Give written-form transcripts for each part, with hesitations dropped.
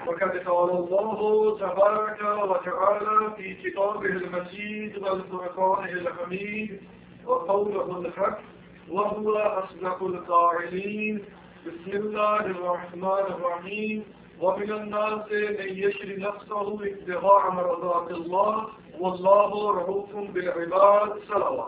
وقد قال الله تبارك وتعالى في كتابه المجيد والفرقان الحميد وقوله الحق وهو أصدق القائلين بسم الله الرحمن الرحيم ومن الناس من يشري نفسه ابتغاء مرضات الله والله رؤوف بالعباد. صلوات.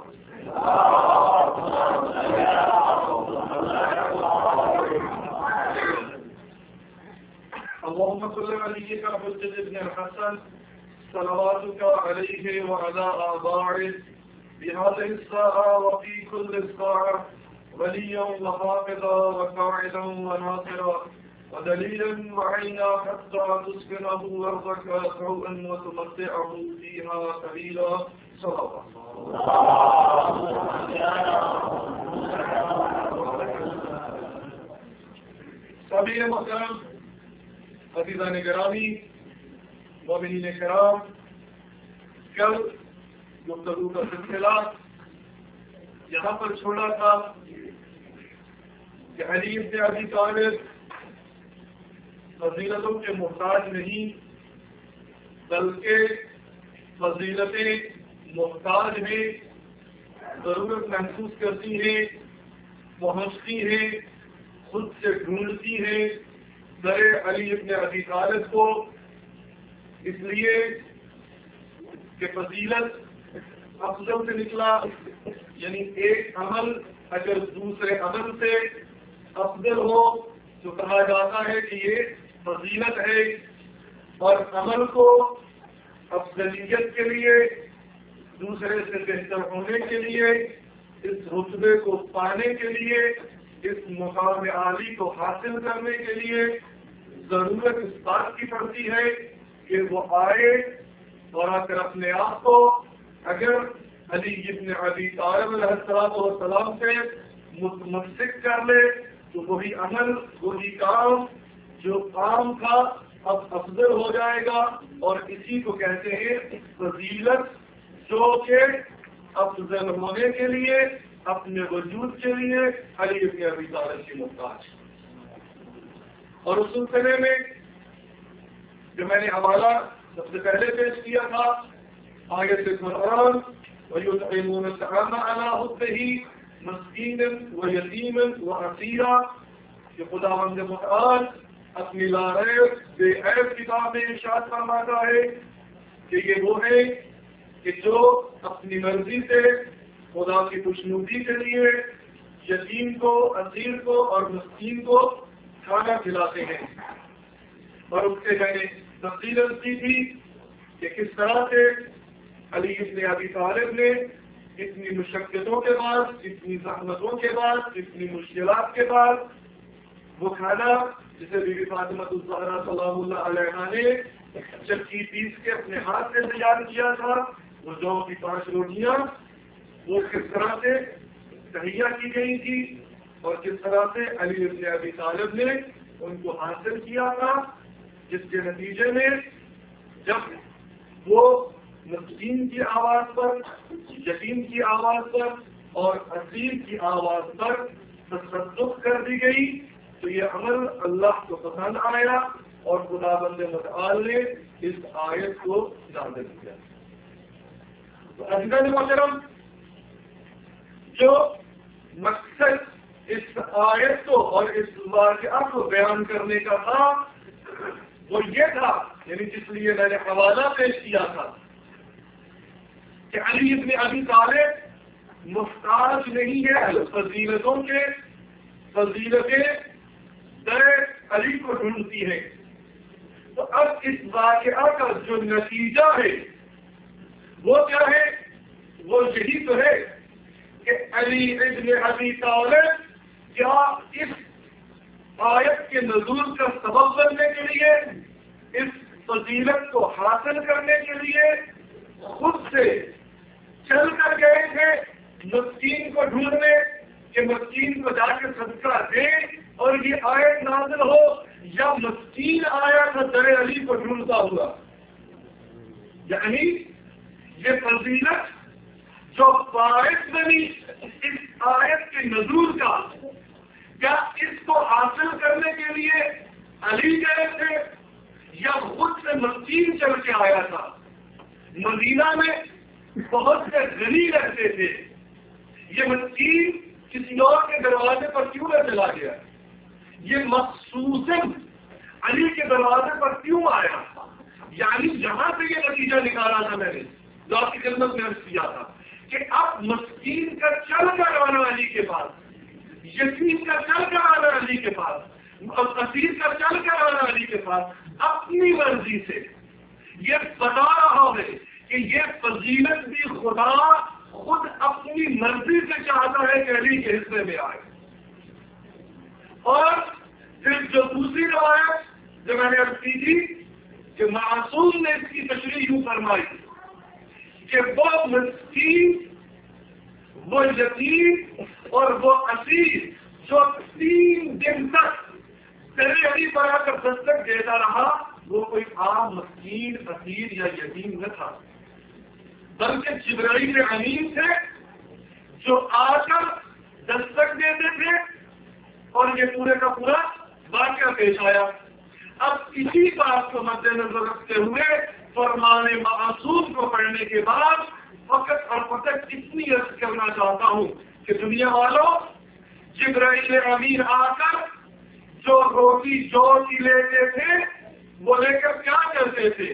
اللهم صل عليك حجة ابن الحسن صلواتك عليه وعلى آبائه بهذه الساعة وفي كل ساعة وليا وحافظا وقاعدا وناصرا ودليلا وعينا حتى تسكنه أرضك سوءا وتمتعه فيها قليلا. صلوات. سبھی محترم عزیزان گرامی مومنین کرام، کل گفتگو کا سلسلہ یہاں پر چھوڑا تھا کہ علی بن ابی طالب فضیلتوں کے محتاج نہیں بلکہ فضیلتیں محتاج ہیں، ضرورت محسوس کرتی ہیں، پہنچتی ہیں، خود سے ڈھونڈتی ہیں در علی بن ابی طالب کو، اس لیے کہ فضیلت افضل سے نکلا، یعنی ایک عمل اگر دوسرے عمل سے افضل ہو تو کہا جاتا ہے کہ یہ فضیلت ہے، اور عمل کو افضلیت کے لیے، دوسرے سے بہتر ہونے کے لیے، اس رتبے کو پانے کے لیے، اس مقام عالی کو حاصل کرنے کے لیے ضرورت اس بات کی پڑتی ہے کہ وہ آئے اور آ کر اپنے آپ کو اگر علی بن ابی طالب علیہ السلام سے متمسک کر لے تو وہی عمل، وہی کام جو عام تھا اب افضل ہو جائے گا، اور اسی کو کہتے ہیں فضیلت، جو کہ افضل ہونے کے لیے، اپنے وجود کے لیے علی بن ابی طالب کی محتاج۔ اور اس سلسلے میں جو میں نے حوالہ سب سے پہلے پیش کیا تھا آیت قرآن وَيُطْعِمُونَ الطَّعَامَ عَلَىٰ حُبِّهِ مِسْكِینًا وَیتیمًا وَاسِیرًا، کہ خداوند متعال اپنی لاریب بے عیب کتاب میں ارشاد فرماتا ہے کہ یہ وہ ہے کہ جو اپنی مرضی سے خدا کی خوشنودی کے لیے یتیم کو، اسیر کو اور مسکین کو کھانا کھلاتے ہیں۔ اور اس سے میں نے تفصیل کی تھی کہ کس طرح سے علی بن ابی طالب نے اتنی مشقتوں کے بعد، اتنی زحمتوں کے بعد، اتنی مشکلات کے بعد وہ کھانا جسے بی بی فاطمہ الزہرا سلام اللہ علیہا نے چکی پیس کے اپنے ہاتھ سے تیار کیا تھا، وہ جو کی 5 روٹیاں، وہ کس طرح سے تہیا کی گئی تھی اور کس طرح سے علی بن ابی طالب نے ان کو حاصل کیا تھا، جس کے نتیجے میں جب وہ مسکین کی آواز پر، یتیم کی آواز پر اور اسیر کی آواز پر تصدق کر دی گئی تو یہ عمل اللہ کو پسند آیا اور خداوند متعال نے اس آیت کو نازل کیا۔ تو عزیزان محترم، جو مقصد اس آیت کو اور اس واقعہ کو بیان کرنے کا تھا وہ یہ تھا، یعنی جس لیے میں نے حوالہ پیش کیا تھا کہ علی بن ابی طالب محتاج نہیں ہے فضیلتوں کے، فضیلتیں در علی کو ڈھونڈتی ہیں۔ تو اب اس واقعہ کا جو نتیجہ ہے وہ کیا ہے؟ وہ یہی تو ہے کہ علی بن ابی طالب کیا اس آیت کے نزول کا سبب بننے کے لیے، اس فضیلت کو حاصل کرنے کے لیے خود سے چل کر گئے تھے مسکین کو ڈھونڈنے کہ مسکین کو جا کے صدقہ دے اور یہ آیت نازل ہو، یا مسکین آیا تھا در علی کو ڈھونڈتا ہوا؟ یعنی یہ فضیلت جو باعث بنی اس آیت کے نزول کا، کیا اس کو حاصل کرنے کے لیے علی گئے تھے میں مسکین چل کے آیا تھا. مدینہ میں بہت سے غنی رہتے تھے. یہ مسکین کسی اور کے دروازے پر کیوں نہ چلا گیا؟ یہ مخصوصاً علی کے دروازے پر کیوں آیا؟ یعنی یہاں سے یہ نتیجہ نکالا تھا میں نے جو آپ کی خدمت میں عرض کیا تھا کہ اب مسکین کا چل کر آنا علی کے پاس, یتیم کا چل کر آنا علی کے پاس, اسیر کا چل کر آنا علی کے پاس, اپنی مرضی سے یہ بتا رہا ہے کہ یہ فضیلت بھی خدا خود اپنی مرضی سے چاہتا ہے کہ علی کے حصے میں آئے. اور پھر جو دوسری روایت جو میں نے عرض کی تھی کہ معصوم نے اس کی تشریح یوں فرمائی کہ وہ مسکین, وہ یتیم اور وہ اسیر جو 3 دن تک تیرے علی پر آ کر دستک دیتا رہا, وہ کوئی عام مسکین, اسیر یا یتیم نہ تھا, بلکہ جبرائیل امین تھے جو آ کر دستک دیتے تھے. اور یہ پورے کا پورا واقعہ پیش آیا. اب اسی بات کو مد نظر رکھتے ہوئے فرمان معصوم کو پڑھنے کے بعد فقط اور فقط اتنی عرض کرنا چاہتا ہوں کہ دنیا والوں, جبرائیل امین آ کر جو روٹی جوڑ کی لیتے تھے وہ لے کر کیا کرتے تھے؟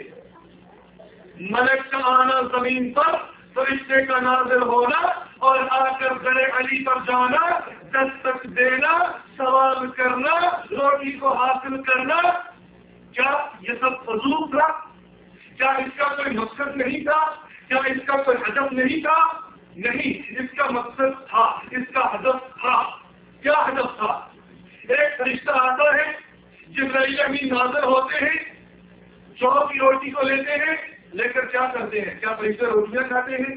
ملک کا آنا زمین پر, فرشتے کا نازل ہونا اور آ کر در علی پر جانا, دستک دینا, سوال کرنا, روٹی کو حاصل کرنا. کیا یہ سب فضول تھا؟ کیا اس کا کوئی مقصد نہیں تھا؟ کیا اس کا کوئی ہدف نہیں تھا؟ نہیں, اس کا مقصد تھا, اس کا ہدف تھا. کیا ہدف تھا؟ ایک فرشتہ آتا ہے, جبرائیل امین نازل ہوتے ہیں, 100 کی روٹی کو لیتے ہیں, لے کر کیا کرتے ہیں؟ کیا فرشتے روٹیاں کھاتے ہیں؟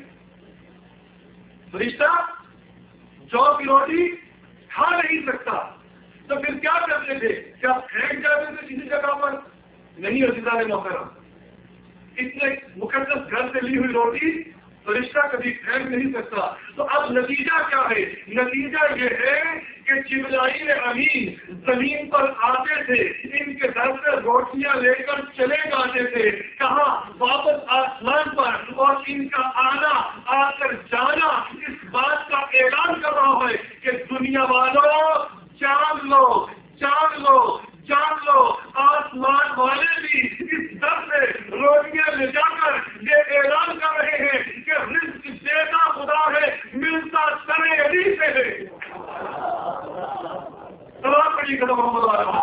فرشتہ 100 کی روٹی کھا نہیں سکتا, تو پھر کیا کرتے تھے؟ کیا پھینک جاتے تھے کسی جگہ پر؟ نہیں عزیزان محترم, اتنے مقدس گھر سے لی ہوئی روٹی فرشتہ کبھی پھینک نہیں سکتا. تو اب نتیجہ کیا ہے؟ نتیجہ یہ ہے کہ جبرائیل امین زمین پر آتے تھے, ان کے گھر سے روٹیاں لے کر چلے جاتے تھے, کہاں؟ واپس آسمان پر. اور ان کا آنا, آ کر جانا اس بات کا اعلان کر رہا ہے کہ دنیا والوں جان لو, جان لو, جان لو, آسمان والے بھی اس در سے روٹیاں لے جا کر یہ اعلان کر رہے ہیں کہ رزق دیتا خدا ہے, ملتا سرے علی سے ہے. سلام پڑھی کرو محمد والا.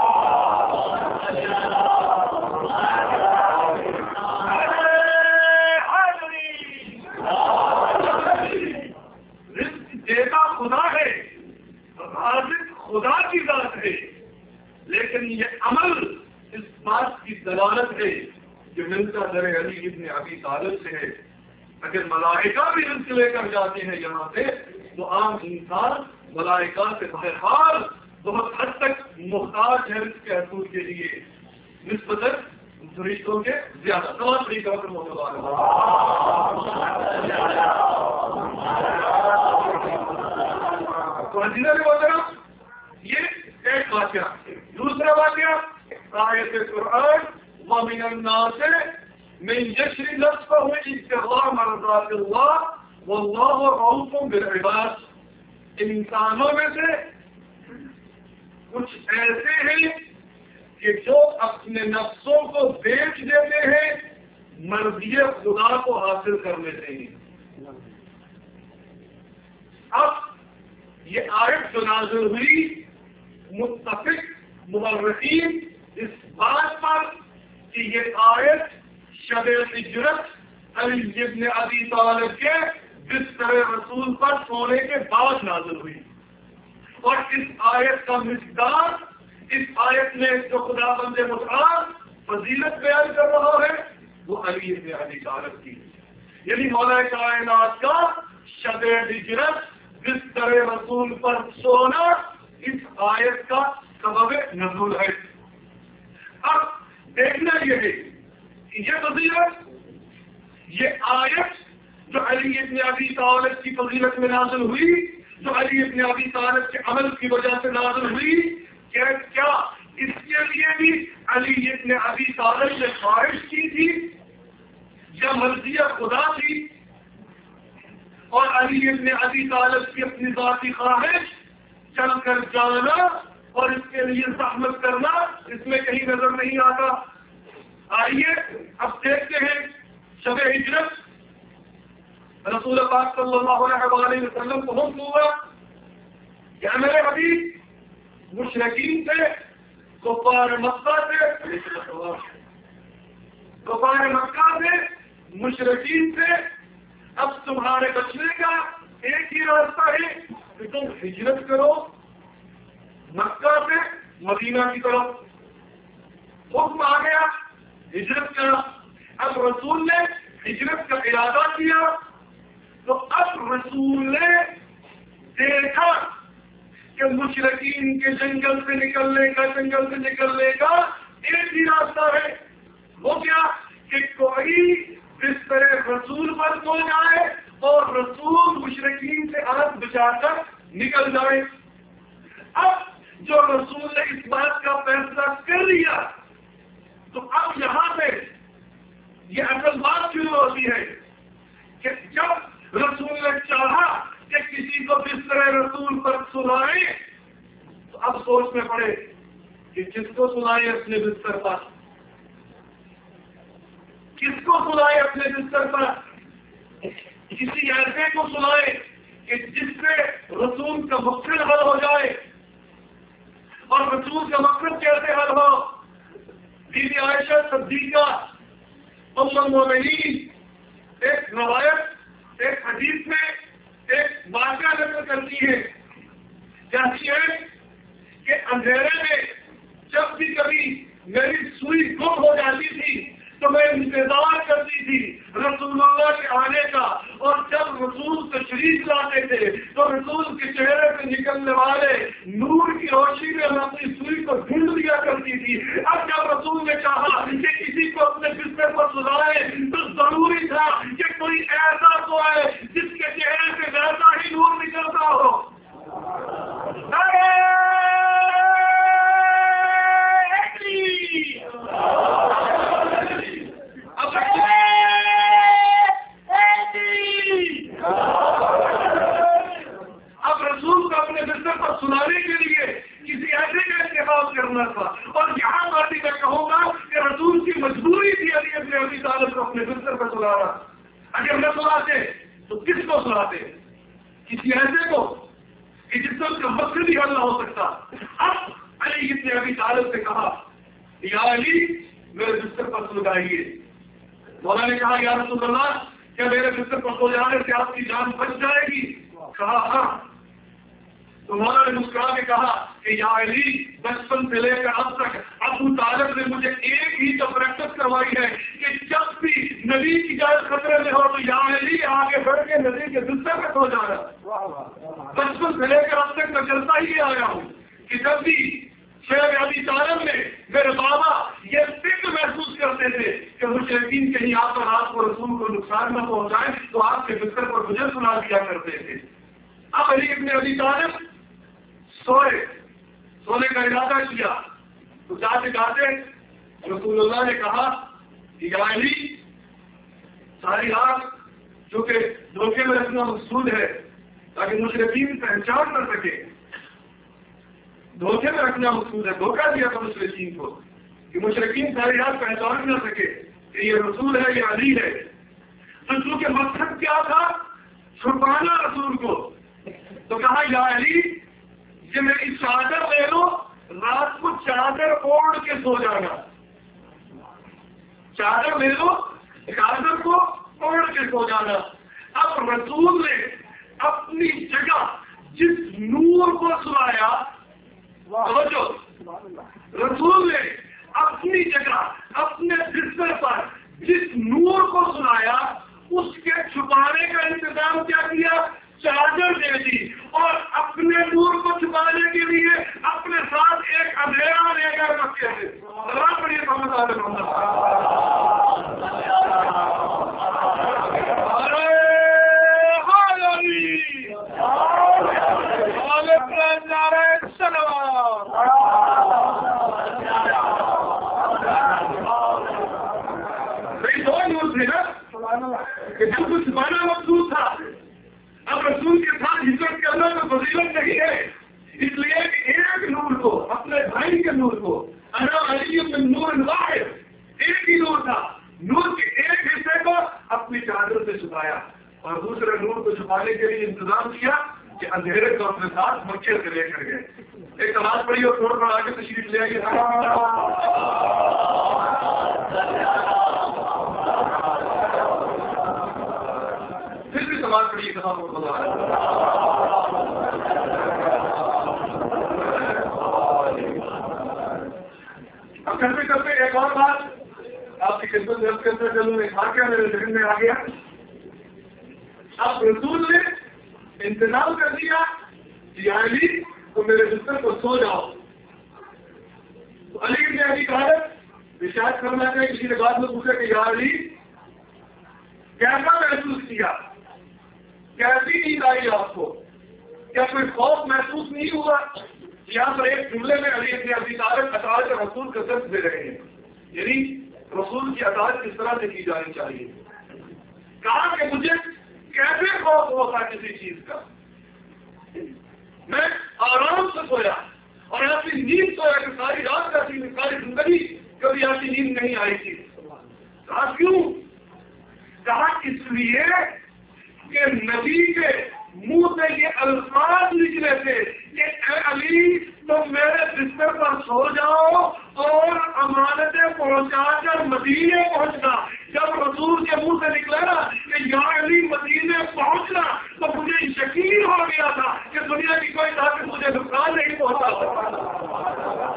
رزق دیتا خدا ہے, رازق خدا کی ذات ہے, لیکن یہ عمل اس بات کی دلالت ہے جو ملتا در علی ابن ابی طالب سے ہے. اگر ملائکہ بھی رزق لے کر جاتے ہیں یہاں سے, تو عام انسان ملائکہ سے بہرحال بہت حد تک محتاج ہے رزق کے حصول کے لیے نسبتاً فرشتوں کے زیادہ. تمام طریقہ پر موجود تو حضیرہ نے بولا یہ ایک واقعہ. دوسرا واقعہ آیت قرآن وَمِنَ النَّاسِ مَن يَشْرِي نَفْسَهُ ابْتِغَاءَ مَرْضَاتِ اللَّهِ وَاللَّهُ رَءُوفٌ بِالْعِبَادِ. انسانوں میں سے کچھ ایسے ہیں کہ جو اپنے نفسوں کو بیچ دیتے ہیں مرضی خدا کو حاصل کر لیتے ہیں. اب یہ آیت جو نازل ہوئی, متفق مورخین اس بات پر کہ یہ آیت شب ہجرت علی ابن ابی طالب کے بستر رسول پر سونے کے بعد نازل ہوئی. اور اس آیت کا مقدار, اس آیت میں جو خدا بند متعال فضیلت بیان کر رہا ہے وہ علی ابن ابی طالب کی, یعنی مولا کائنات کا شب ہجرت بستر رسول پر سونا اس آیت کا سبب نزول ہے. اب دیکھنا یہ ہے کہ یہ فضیلت, یہ آیت جو علی ابن ابی طالب کی فضیلت میں نازل ہوئی, جو علی ابن ابی طالب کے عمل کی وجہ سے نازل ہوئی, کیا اس کے لیے بھی علی ابن ابی طالب نے خواہش کی تھی یا مرضیہ خدا تھی؟ اور علی ابن ابی طالب کی اپنی ذاتی خواہش چل کر جانا اور اس کے لیے زحمت کرنا اس میں کہیں نظر نہیں آتا؟ آئیے اب دیکھتے ہیں شب ہجرت رسول پاک صلی اللہ علیہ وسلم کو حکم ہوا کہ میرے حبیب مشرکین سے کفار مکہ سے مشرکین سے اب تمہارے بچنے کا ایک ہی راستہ ہے کہ تم ہجرت کرو مکہ سے مدینہ کی طرف۔ حکم آ گیا ہجرت کا۔ اب رسول نے ہجرت کا ارادہ کیا تو اب رسول نے دیکھا کہ مشرکین کے جنگل سے نکلنے کا ایک ہی راستہ ہے۔ وہ کیا کہ کوئی بستر رسول پر سو جائے اور رسول مشرکین سے ہاتھ بچا کر نکل جائے۔ اب جو رسول نے اس بات کا فیصلہ کر لیا تو اب یہاں پہ یہ اصل بات شروع ہوتی ہے کہ جب رسول نے چاہا کہ کسی کو بستر رسول پر سلائے تو اب سوچنے پڑے کہ کس کو سلائے اپنے بستر پر، کس کو سلائے اپنے بستر پر؟ کسی ایسے کو سلائے کہ جس سے رسول کا مقصد حل ہو جائے۔ اور رسول کا مقصد کیسے حل ہو؟ بی بی عائشہ صدیقہ ام المؤمنین ایک روایت ایک حدیث میں ایک واقعہ نقل کرتی ہے، کہتی ہے کہ اندھیرے میں جب بھی کبھی میری سوئی گم ہو جاتی تھی تو میں انتظار کرتی تھی رسول اللہ کے آنے کا، اور جب رسول تشریف لاتے تھے تو رسول کے چہرے سے نکلنے والے نور کی روشنی میں میں اپنی سوئی کو ڈھونڈ لیا کرتی تھی۔ اب جب رسول نے چاہا کہ کسی کو اپنے بستر پر سلائے تو ضروری تھا کہ کوئی ایسا تو ہے جس کے چہرے سے ویسا ہی نور نکلتا ہو۔ اب رسول کو اپنے بستر پر سلانے کے لیے کسی ایسے کا انتخاب کرنا تھا، اور یہاں بات میں کہوں گا کہ رسول کی مجبوری تھی علی ابن ابی طالب کو اپنے بستر پر سلانا۔ اگر نہ سلاتے تو کس کو سلاتے؟ کسی ایسے کو کہ جس سے اس کا مقصد ہی حل نہ ہو سکتا۔ اب علی ابن ابی طالب سے کہا یا علی میرے بستر پر سلائیے۔ مولا نے کہا یا رسول اللہ کیا میرے بستر پر سو جانے سے آپ کی جان بچ جائے گی؟ کہا ہاں۔ تو مولا نے مسکرا کے کہا کہ یا علی بچپن سے لے کر اب تک ابو طالب نے مجھے ایک ہی تو پریکٹس کروائی ہے کہ جب بھی نبی کی جان خطرے میں ہو تو یا علی آگے بڑھ کے نبی کے بستر پر سو جانا۔ بچپن سے لے کر اب تک میں چلتا ہی آیا ہوں کہ جب بھی شیخ ابی طالب نے میرے بابا یہ فکر محسوس کرتے تھے کہ مشرکین کہیں آپ اور آپ کو رسول کو نقصان نہ پہنچائے تو آپ کے بستر پر مجھے سنا دیا کرتے تھے۔ اب علی ابن ابی طالب سونے کا ارادہ کیا تو جاتے جاتے رسول اللہ نے کہا کہ یا علی ساری رات جو کہ دھوکے میں رکھنا مقصود ہے تاکہ مشرکین پہچان نہ سکے، دھوکے میں رکھنا مقصود ہے، دھوکہ دیا تھا مشرکین کو کہ مشرکین ساری رات پہچان نہ سکے کہ یہ رسول ہے یہ علی ہے۔ تو چونکہ مقصد کیا تھا؟ چھپانا رسول کو، تو کہا یا علی کہ میری چادر لے لو، رات کو چادر اوڑھ کے سو جانا۔ چادر لے لو، چادر کو اوڑھ کے سو جانا۔ اب رسول نے اپنی جگہ جس نور کو سلایا، رسول نے اپنی جگہ اپنے بستر پر جس نور کو سلایا اس کے چھپانے کا انتظام کیا کیا؟ چادر دے دی، اور اپنے نور کو چھپانے کے لیے اپنے ساتھ ایک اندھیرا لے کر رکھے تھے۔ بڑی تھے نا کہ جب کچھ چھپانا مقصود تھا. اب رسول کے ساتھ ہجرت کرنا تو فضیلت نہیں ہے. اس لیے کہ ایک نور کو اپنے بھائی کے نور کو انا علی من نور واحد, ایک ہی نور تھا, نور کے ایک حصے کو اپنی چادر سے چھپایا اور دوسرے نور کو چھپانے کے لیے انتظام کیا کہ اندھیرے کو اپنے ساتھ مکے سے لے کر گئے. ایک آواز پڑی اور تھوڑا تھوڑا آگے تشریف لے آئیے. پھر بھی سوال پڑیے کہاں اب کرتے کرتے ایک اور بات آپ کی خدمت میں کرتے چلوں ایک واقعہ میرے ذہن میں آ گیا. اب رسول نے انتظام کر دیا یا علی تو میرے بستر کو سو جاؤ. تو علی نے ابھی کہا ارشاد کرنا چاہیے کسی نے بات میں پوچھا کہ یا علی کیسا محسوس کیا, کیسی نیند آئی آپ کو, کیا کوئی خوف محسوس نہیں ہوا؟ یہاں پر ایک جملے میں علی ابن ابی طالب اطاعت رسول کا درس دے رہے ہیں, یعنی رسول کی اطاعت کس طرح سے کی جانی چاہیے. کہا کہ مجھے کیسے خوف ہوتا کسی چیز کا, میں آرام سے سویا اور ایسی نیند سویا کہ ساری رات کا ساری زندگی کبھی ایسی نیند نہیں آئی تھی. کہا کیوں؟ کہا اس لیے کہ نبی کے منہ سے یہ الفاظ نکلے تھے کہ اے علی تم میرے بستر پر سو جاؤ اور امانتیں پہنچا کر مدینے پہنچنا. جب رسول کے منہ سے نکلا نا کہ یا علی مدینے پہنچنا تو مجھے یقین ہو گیا تھا کہ دنیا کی کوئی طاقت مجھے نقصان نہیں پہنچا سکتا.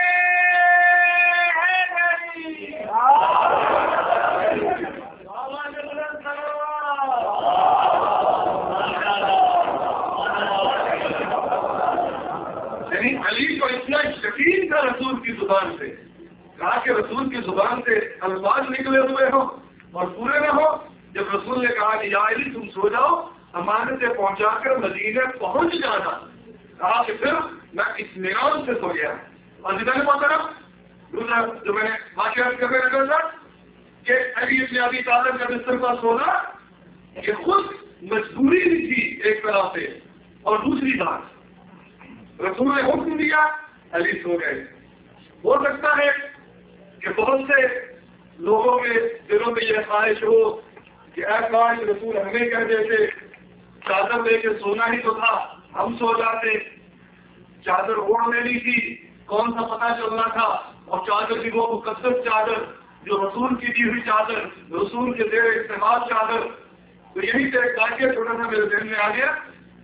علی کو اتنا یقین تھا رسول کی زبان سے, کہا کہ رسول کی زبان سے الفاظ نکلے ہوئے ہوں اور پورے نہ ہو. جب رسول نے کہا کہ یا علی تم سو جاؤ امانتیں پہنچا کر مدینے پہنچ جانا, کہا کہ پھر میں اطمینان سے سو گیا. اور جتنا نے پہنچا دوسرا جو میں نے واقعات کرنے لگا تھا کہ علی ابن ابی طالب کا بستر پر سونا یہ خود مجبوری نہیں تھی ایک طرح سے, اور دوسری بات رسول نے حکم دیا علی سو گئے. ہو سکتا ہے کہ بہت سے لوگوں کے دلوں میں یہ خواہش ہو کہ اے کاش رسول ہمیں کہہ دیتے چادر لے کے سونا ہی تو تھا, ہم سو جاتے. چادر اوڑھ لینی تھی, کون سا پتہ چلنا تھا, اور چادر کی وہ مقدس چادر جو رسول کی دی ہوئی چادر, رسول کے زیر استعمال چادر. تو یہی سے ایک واقعہ چھوٹا سا میرے ذہن میں آ گیا.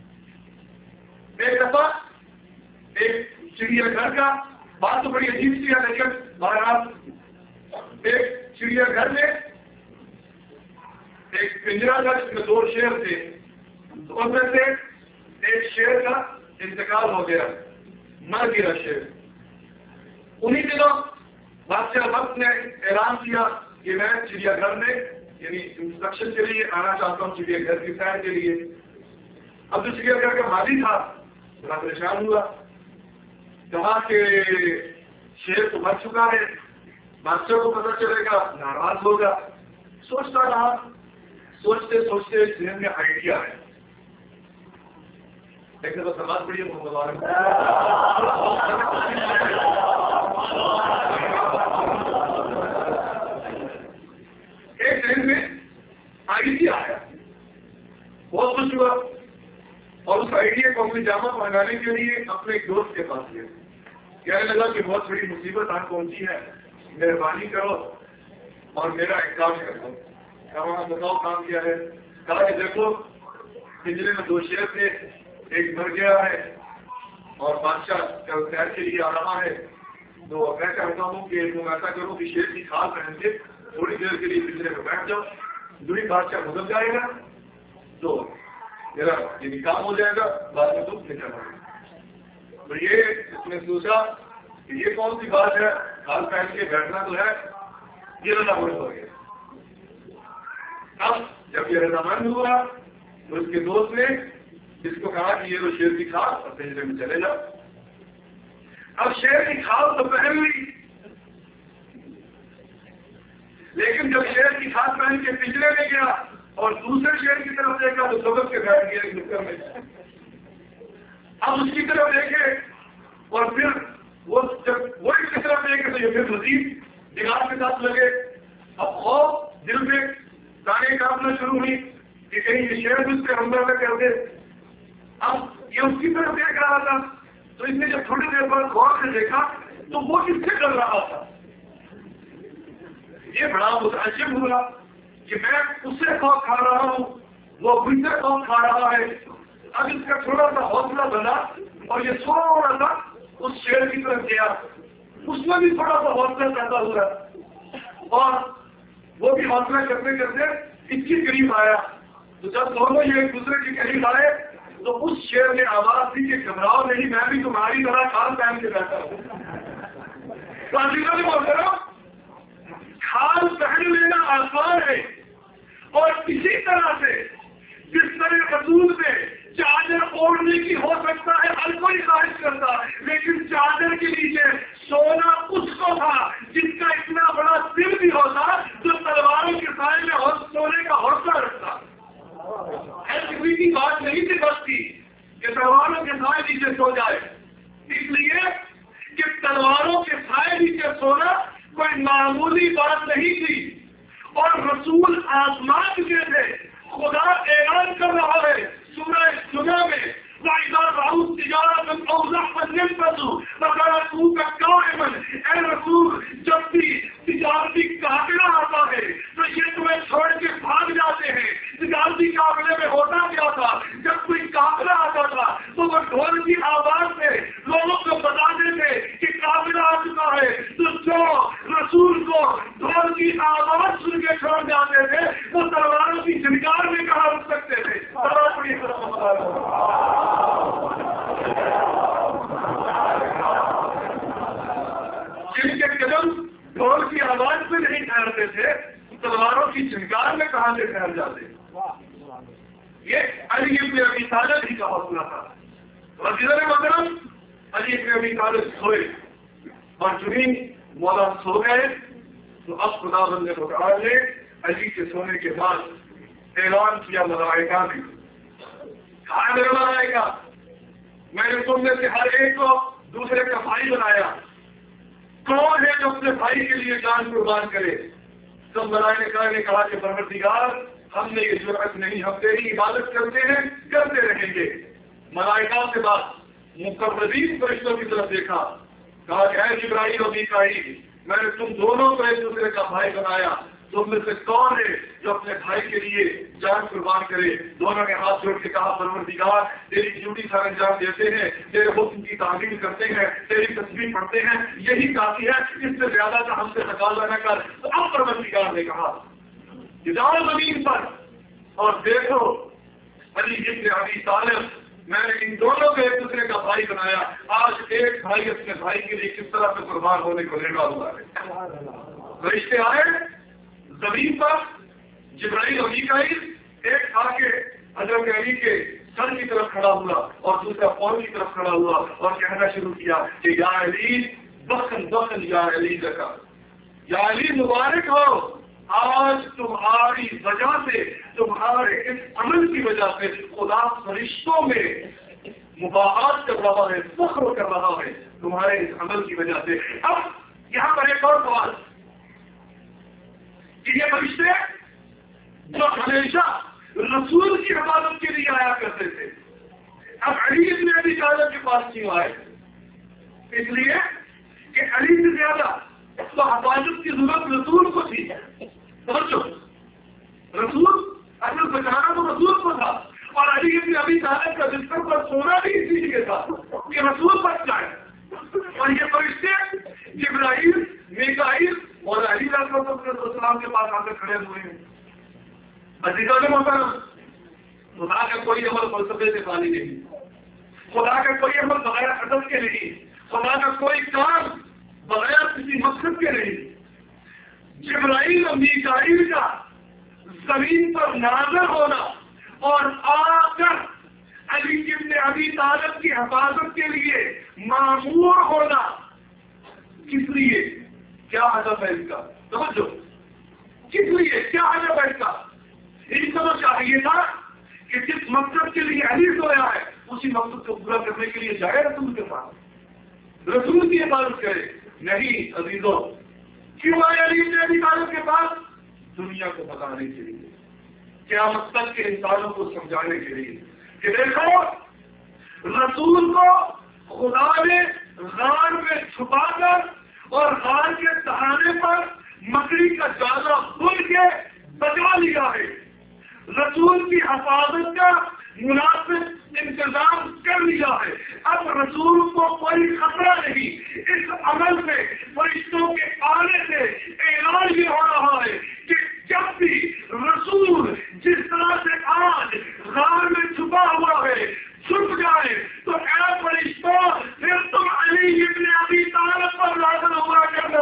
ایک دفعہ ایک چڑیا گھر کا, بات تو بڑی عجیب سی ہے لیکن بہرحال ایک چڑیا گھر میں ایک پنجرا تھا جس میں 2 شیر تھے. تو ان میں سے ایک شیر کا انتقال ہو گیا, مر گیا شیر. انہی دنوں بادشاہ وقت نے اعلان کیا کہ میں چڑیا گھر میں یعنی انسٹرکشن کے لیے آنا چاہتا ہوں, چڑیا گھر کی سیر کے لیے. اب جو چڑیا گھر کا مالی تھا بڑا پریشان ہوا, کہا کہ شیر تو مر چکا ہے, بادشاہ کو پتہ چلے گا ناراض ہوگا. سوچتا رہا, سوچتے سوچتے ذہن میں آئیڈیا ہے. ایک دفعہ سماج پڑھیے محمد ایک ذہن میں آئیڈیا آیا, بہت خوش ہوا اور اس آئیڈیا کو اپنی جامع پہنانے کے لیے اپنے ایک دوست کے پاس گیا. کہنے لگا کہ بہت بڑی مصیبت آج پہنچی ہے, مہربانی کرو اور میرا ایک کام کر دو. کہا بتاؤ کام کیا ہے؟ کہا کہ دیکھو پنجرے میں 2 شیر تھے, ایک مر گیا ہے اور بادشاہ سیر کے لیے آ رہا ہے. تو میں چاہتا ہوں کہ تم ایسا کرو کہ شیر کی کھال پہن کے تھوڑی دیر کے لیے پنجرے میں بیٹھ جاؤ, دوری بادشاہ گزر جائے گا تو میرا یہ کام ہو جائے گا, بعد میں تم نکل آئے. تو یہ اس نے سوچا کہ یہ کون سی بات ہے, کھال پہن کے بیٹھنا تو ہے, یہ رضامند ہو گیا. اب جب یہ رضامند ہوا تو اس کے دوست نے جس کو کہا کہ یہ تو شیر کی کھال اور پنجرے میں چلے جاؤ. اب شیر کی کھال تو پہن لی, لیکن جب شیر کی کھاد پہن کے پنجرے میں گیا اور دوسرے شیر کی طرف دیکھا تو سبق کے بیٹھ گیا گھر میں. اب اس کی طرف دیکھے اور پھر وہ جب وہ اس کی طرف دیکھے تو یہ پھر مزید دماغ کے ساتھ لگے. اب خوف دل میں دانے کاٹنا شروع ہوئی کہ کہیں یہ شیر اس پہ حملہ نہ کر دے. اب یہ اس کی طرف دیکھ رہا تھا تو اس نے جب تھوڑی دیر بعد غور سے دیکھا تو وہ کس سے ڈر رہا تھا. یہ بڑا متعجب ہوا کہ میں اس سے خوف کھا رہا ہوں, وہ مجھ سے خوف کھا رہا ہے. اب اس کا تھوڑا سا حوصلہ بنا اور یہ تھوڑا سا اس شیر کی طرف گیا. اس میں بھی تھوڑا سا حوصلہ پیدا ہوا اور وہ بھی حوصلہ کرتے کرتے اس کے قریب آیا. تو جب دونوں یہ ایک دوسرے کے قریب آئے تو اس شیر نے آواز دی کہ گھبراؤ نہیں, میں بھی تمہاری طرح کھال پہن کے بیٹھا ہوں. کھال پہن لینا آسان ہے اور اسی طرح سے جس طرح رسول میں چادر اوڑھنے کی ہو سکتا ہے ہر کوئی خواہش کرتا ہے, لیکن چادر کے نیچے سونا اس کو تھا جس کا اتنا بڑا دل بھی ہوتا جو تلواروں کے سائے میں سونے کا حوصلہ رکھتا. کسی کی بات نہیں تھی بستی کہ تلواروں کے سائے نیچے سو جائے, اس لیے کہ تلواروں کے سائے نیچے سونا کوئی معمولی بات نہیں تھی. اور رسول آسمان کے تھے. خدا اعلان کر رہا ہے سورہ جمعہ میں وَإِذَا رَأَوْا تِجَارَةً أَوْ لَهْوًا انفَضُّوا وَتَرَكُوكَ قَائِمًا. اے رسول, جب بھی تجارتی قافلہ آتا ہے تو یہ تمہیں چھوڑ کے بھاگ جاتے ہیں. تجارتی قافلے میں ہوتا کیا تھا, جب کوئی قافلہ آتا تھا تو وہ ڈھول کی آواز سے لوگوں کو بتاتے تھے کہ قافلہ آ چکا ہے. تو جو رسول کو ڈھول کی آواز سن کے چھوڑ جاتے تھے وہ تلواروں کی جھنکار میں کہاں رک سکتے تھے. جن کے قدم ڈھول کی آواز میں نہیں ٹھہرتے تھے تلواروں کی جھنکار میں کہاں سے ٹھہر جاتے. یہ علی بن ابی طالب ہی کا حوصلہ تھا. وزیر محترم علی بن ابی طالب سوئے اور چنین مولا سو گئے تو اب خدا بند متعال نے علی کے سونے کے بعد اعلان کیا ملائکہ نے, کہا میرے ملائکہ میں نے تم میں سے ہر ایک کو دوسرے کا بھائی بنایا. کون ہے جو اپنے بھائی کے لیے جان قربان کرے؟ سب ملائکہ نے کہا کہ پروردگار ہم نے یہ جرأت نہیں, ہم تیری عبادت کرتے ہیں, کرتے رہیں گے. ملائکہ کے بعد مقربین فرشتوں کی طرف دیکھا, کہا کہ اے جبرائیل و میکائیل میں نے تم دونوں کو ایک دوسرے کا بھائی بنایا, تم میں سے کون ہے جو اپنے بھائی کے لیے جان قربان کرے؟ دونوں نے ہاتھ جوڑ کے کہا پروردگار تیری ڈیوٹی سر انجام دیتے ہیں, تیرے حکم کی تعظیم کرتے ہیں, تیری تسبیح پڑھتے ہیں, یہی کافی ہے, اس سے زیادہ کا ہم سے تقاضا نہ کر. تو اب پروردگار نے کہا کہ جاؤ زمین پر اور دیکھو علی بن ابی طالب میں نے ان دونوں کو ایک دوسرے کا بھائی بنایا. آج ایک بھائی اپنے بھائی کے لیے کس طرح سے قربان ہونے کو لگا ہوا ہے. رشتے آئے زمین پر, جبرائیل اور میکائیل, ایک آ کے حضرت علی کے سر کی طرف کھڑا ہوا اور دوسرا پاؤں کی طرف کھڑا ہوا اور کہنا شروع کیا کہ یا علی بخن بخن یا علی لکا, یا علی مبارک ہو, آج تمہاری وجہ سے, تمہارے اس عمل کی وجہ سے خدا فرشتوں میں مباحث کر رہا ہے, فخر کر رہا ہے تمہارے اس عمل کی وجہ سے. اب یہاں پر ایک اور سوال کہ یہ فرشتے جو ہمیشہ رسول کی حفاظت کے لیے آیا کرتے تھے اب علی بن ابی طالب کے پاس کیوں آئے؟ اس لیے کہ علی سے زیادہ تو حفاظت کی ضرورت رسول کو تھی. سمجھو, رسول اصل بچانا تو رسول کو تھا اور علی بن ابی طالب کا بستر پر سونا بھی اسی لیے تھا کہ رسول بچ جائے. اور یہ فرشتے جبرائیل, میکائیل اور علی علیہ السلام کے پاس آ کر کھڑے ہوئے ہیں. عزیزان محترم, خدا کا کوئی عمل فلسفے سے خالی نہیں, خدا کا کوئی عمل بغیر ہدف کے نہیں, خدا کا کوئی کام بغیر کسی مقصد کے نہیں. جبرائیل اور میکائیل کا زمین پر نازل ہونا اور آ کر علی بن ابی طالب کی حفاظت کے لیے مامور ہونا, کس لیے, کیا ہدف ہے اس کا؟ سمجھو کس لیے؟ کیا ہے بیٹھ کا؟ ان کو تو چاہیے تھا کہ جس مقصد کے لیے علی سویا ہے اسی مقصد کو پورا کرنے کے لیے جائے رسول کے پاس، رسول کی عبادت کرے. نہیں عزیزوں، کیوں آئے علی ابن ابی طالب کے پاس؟ دنیا کو بتانے کے لیے، قیامت تک کے انسانوں کو سمجھانے کے لیے کہ دیکھو رسول کو خدا نے غار میں چھپا کر اور غار کے سہارے پر مکڑی کا جالا کھول کے بچا لیا ہے. رسول کی حفاظت کا مناسب انتظام کر لیا ہے. اب رسول کو کوئی خطرہ نہیں. اس عمل سے فرشتوں کے آنے سے اعلان یہ ہو رہا ہے کہ جب بھی رسول جس طرح سے آج غار میں چھپا ہوا ہے چھپ جائے تو اے فرشتوں پھر تم علی ابن ابی طالب پر نازل ہوا کرنا.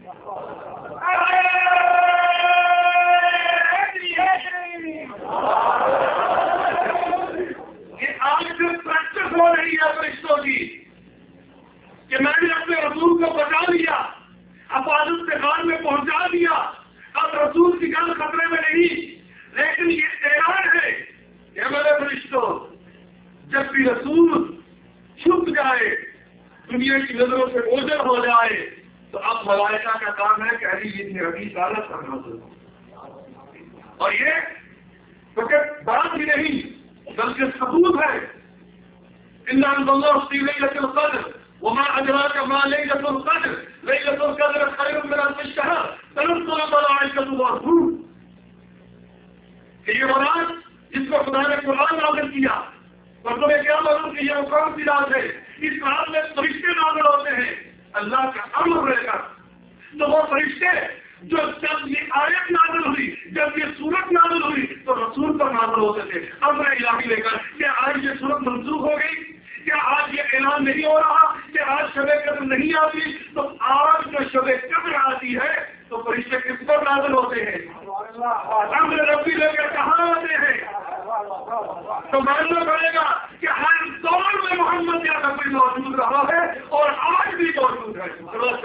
یہ آج سے پریکٹس ہو رہی ہے فرشتوں کی کہ میں نے اپنے رسول کو بچا لیا، حفاظت سے غار میں پہنچا دیا، اب رسول کی جان خطرے میں نہیں. لیکن یہ اعلان ہے کہ میرے فرشتوں جب بھی رسول چھپ جائے، دنیا کی نظروں سے اوجھل ہو جائے، تو اب ملائکہ کا کام ہے کہ علی ابن ابی طالب پر نازل ہو. اور یہ فقط بات ہی نہیں بلکہ ثبوت ہے. اِنَّا أَنزَلْنَاهُ فِي لَيْلَةِ الْقَدْرِ وَمَا أَدْرَاكَ مَا لَيْلَةُ الْقَدْرِ لَيْلَةُ الْقَدْرِ خَيْرٌ مِّنْ أَلْفِ شَهْرٍ تَنَزَّلُ الْمَلَائِكَةُ وَالرُّوحُ. کہ یہ وہ رات جس کو خدا نے قرآن نازل کیا، اور تمہیں کیا معلوم کہ یہ کون سی رات ہے؟ اس رات میں فرشتے نازل ہوتے ہیں اللہ کا امر لے کر. تو وہ فرشتے جو جب یہ آیت نازل ہوئی، جب یہ سورت نازل ہوئی تو رسول پر نازل ہوتے تھے امر الہی لے کر. کیا آج یہ سورت منسوخ ہو گئی؟ کیا آج یہ اعلان نہیں ہو رہا کہ آج شب قدر نہیں آتی؟ تو آج جو شب قدر آتی ہے تو فرشتے کس پر نازل ہوتے ہیں؟ امر ربی لے کر کہاں آتے ہیں؟ تو ماننا پڑے گا کہ ہر دور میں محمد یا نبی موجود رہا ہے اور آج بھی موجود ہے.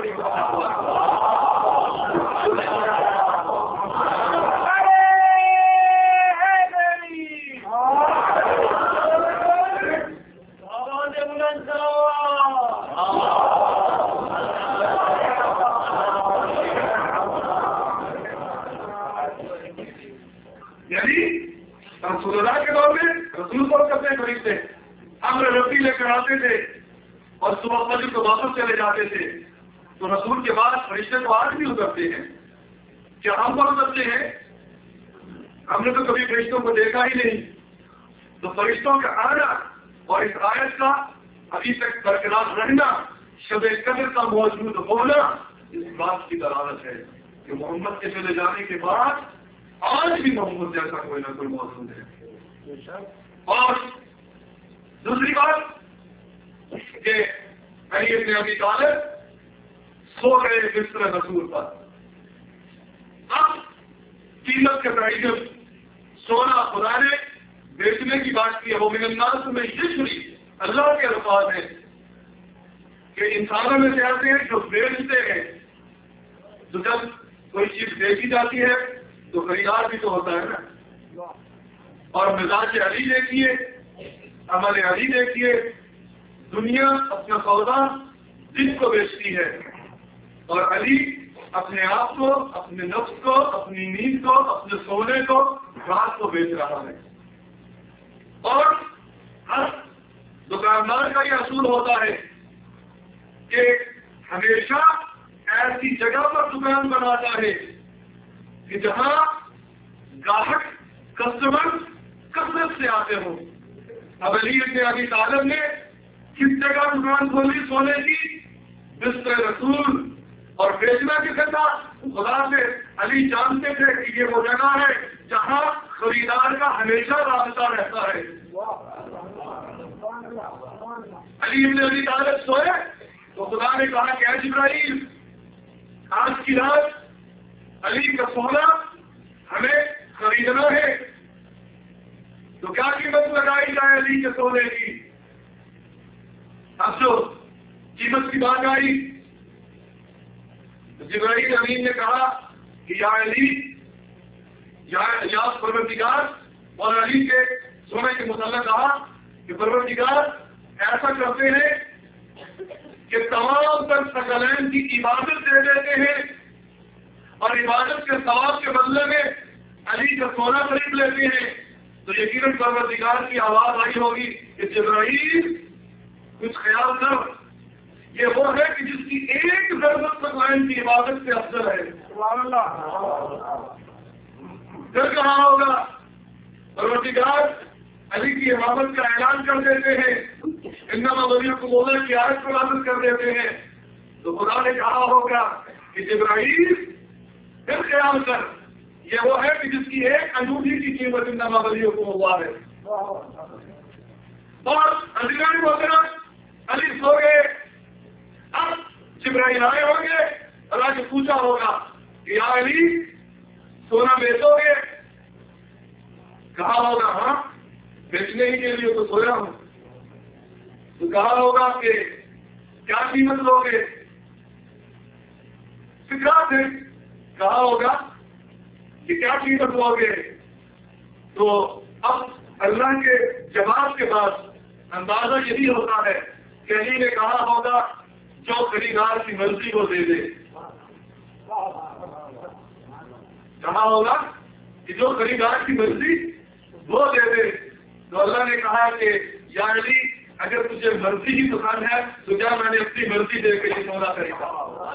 رسول اللہ کے دور میں رسول کو کپڑے خریدتے، امر ربی لے کر آتے تھے اور صبح فجر کو واپس چلے جاتے تھے. تو رسول کے بعد فرشتے تو آج بھی اترتے ہیں. کیا ہم پر اترتے ہیں؟ ہم نے تو کبھی فرشتوں کو دیکھا ہی نہیں. تو فرشتوں کا آنا اور اس آیت کا ابھی تک برقرار رہنا، شب قدر کا موجود ہونا، اس بات کی دلالت ہے کہ محمد کے چلے جانے کے بعد آج بھی محمد جیسا کوئی نہ کوئی موجود ہے. اور دوسری بات کہ علی ابن ابی طالب سو گئے بستر رسول پر. اب قیمت کے تعین سونا خدا نے بیچنے کی بات کی ہے. وہ من الناس میں یہ سنی اللہ کے الفاظ ہیں کہ انسانوں میں سے ایسے ہیں جو بیچتے ہیں. تو جب کوئی چیز بیچی جاتی ہے تو خریدار بھی تو ہوتا ہے نا. اور مزاج علی دیکھیے، عمل علی دیکھیے. دنیا اپنا سودا جس کو بیچتی ہے اور علی اپنے آپ کو، اپنے نفس کو، اپنی نیند کو، اپنے سونے کو، رات کو بیچ رہا ہے. اور ہر دکاندار کا یہ اصول ہوتا ہے کہ ہمیشہ ایسی جگہ پر دکان بناتا ہے کہ جہاں گاہک کسٹمر کثرت سے آتے ہوں. اب علی ابن ابی طالب نے کس جگہ دکان کھولی سونے کی؟ بستر رسول. اور بیچنا کسے تھا؟ خدا سے. علی جانتے تھے کہ یہ وہ جگہ ہے جہاں خریدار کا ہمیشہ رابطہ رہتا ہے. علی ابن ابی طالب سوئے تو خدا نے کہا کہ اے جبرائیل، آج کی رات علی کا سونا ہمیں خریدنا ہے. تو کیا قیمت لگائی جائے علی کے سونے کی؟ اب جو قیمت کی بات آئی تو جبرائیل امین نے کہا کہ یا علی، یا پروردگار اور علی کے سونے کے متعلق کہا کہ پروردگار ایسا کرتے ہیں کہ تمام تر ثقلین کی عبادت دے دیتے ہیں اور عبادت کے ثواب کے بدلے میں علی کا سونا خرید لیتے ہیں، تو یقیناً پروردگار کی آواز آئی ہوگی کہ جبرائیل کچھ خیال کر، یہ وہ ہے کہ جس کی ایک ضرورت ثقلین کی عبادت سے افضل ہے۔ سبحان اللہ۔ پھر کہا ہوگا پروردگار علی کی امامت کا اعلان کر دیتے ہیں، انما ولیکم اللہ کی آیت کو نازل کر دیتے ہیں، تو خدا نے کہا ہوگا کہ جبرائیل پھر خیال کر، یہ وہ ہے کہ جس کی ایک انگوٹھی کی قیمت انما ولیکم اللہ ہے۔ اور عزیزان محترم، علی سو گئے، اب جبرائیل آئے ہوں گے اور آج پوچھا ہوگا کہ یا علی سونا بیچو گے؟ کہا ہوگا ہاں بیچنے ہی کے لیے تو سویا ہوں۔ تو کہا ہوگا کہ کیا قیمت لو گے؟ فکرات ہے، کہا ہوگا کہ کیا قیمت لو گے؟ تو اب اللہ کے جواب کے بعد اندازہ یہی ہوتا ہے کہ علی نے کہا ہوگا جو خریدار کی مرضی کو دے دے، کہا ہوگا کہ جو خریدار کی مرضی وہ دے دے۔ تو اللہ نے کہا کہ یا علی اگر تجھے مرضی کی پسند ہے تو کیا میں نے اپنی مرضی دے کے یہ سونا خریدا۔